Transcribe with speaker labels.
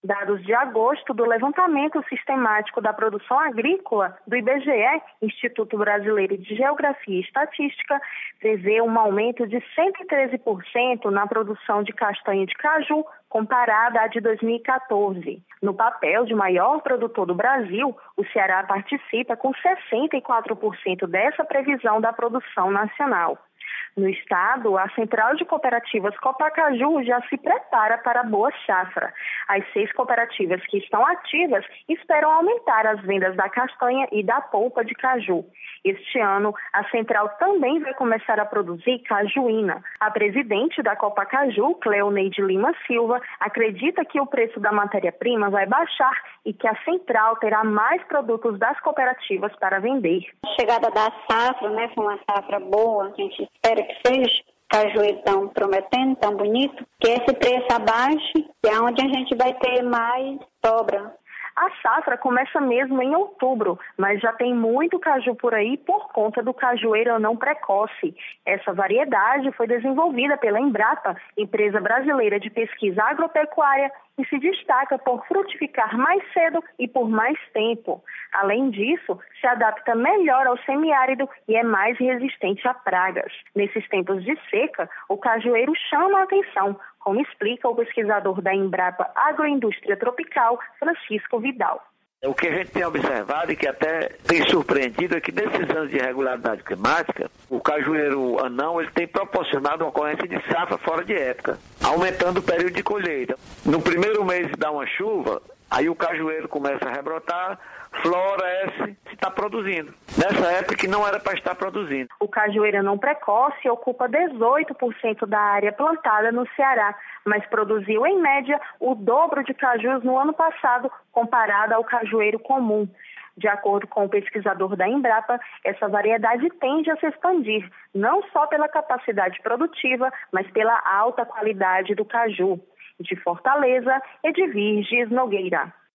Speaker 1: Dados de agosto do levantamento sistemático da produção agrícola do IBGE, Instituto Brasileiro de Geografia e Estatística, prevê um aumento de 113% na produção de castanha de caju comparada à de 2014. No papel de maior produtor do Brasil, o Ceará participa com 64% dessa previsão da produção nacional. No estado, a Central de Cooperativas Copacaju já se prepara para a boa safra. As 6 cooperativas que estão ativas esperam aumentar as vendas da castanha e da polpa de caju. Este ano, a Central também vai começar a produzir cajuína. A presidente da Copacaju, Cleoneide Lima Silva, acredita que o preço da matéria-prima vai baixar e que a Central terá mais produtos das cooperativas para vender.
Speaker 2: A chegada da safra, foi uma safra boa, a gente espera que seja. Cajueiro tão prometendo, tão bonito, que esse preço abaixe, que é onde a gente vai ter mais sobra.
Speaker 1: A safra começa mesmo em outubro, mas já tem muito caju por aí por conta do cajueiro anão precoce. Essa variedade foi desenvolvida pela Embrapa, empresa brasileira de pesquisa agropecuária, e se destaca por frutificar mais cedo e por mais tempo. Além disso, se adapta melhor ao semiárido e é mais resistente a pragas. Nesses tempos de seca, o cajueiro chama a atenção, como explica o pesquisador da Embrapa Agroindústria Tropical, Francisco Vidal.
Speaker 3: O que a gente tem observado e que até tem surpreendido é que nesses anos de irregularidade climática, o cajueiro anão ele tem proporcionado uma ocorrência de safra fora de época, aumentando o período de colheita. No primeiro mês dá uma chuva, aí o cajueiro começa a rebrotar, floresce, se está produzindo. Nessa época que não era para estar produzindo.
Speaker 1: O cajueiro anão precoce ocupa 18% da área plantada no Ceará, mas produziu, em média, o dobro de cajus no ano passado, comparado ao cajueiro comum. De acordo com o pesquisador da Embrapa, essa variedade tende a se expandir, não só pela capacidade produtiva, mas pela alta qualidade do caju. De Fortaleza, Edvirges Nogueira.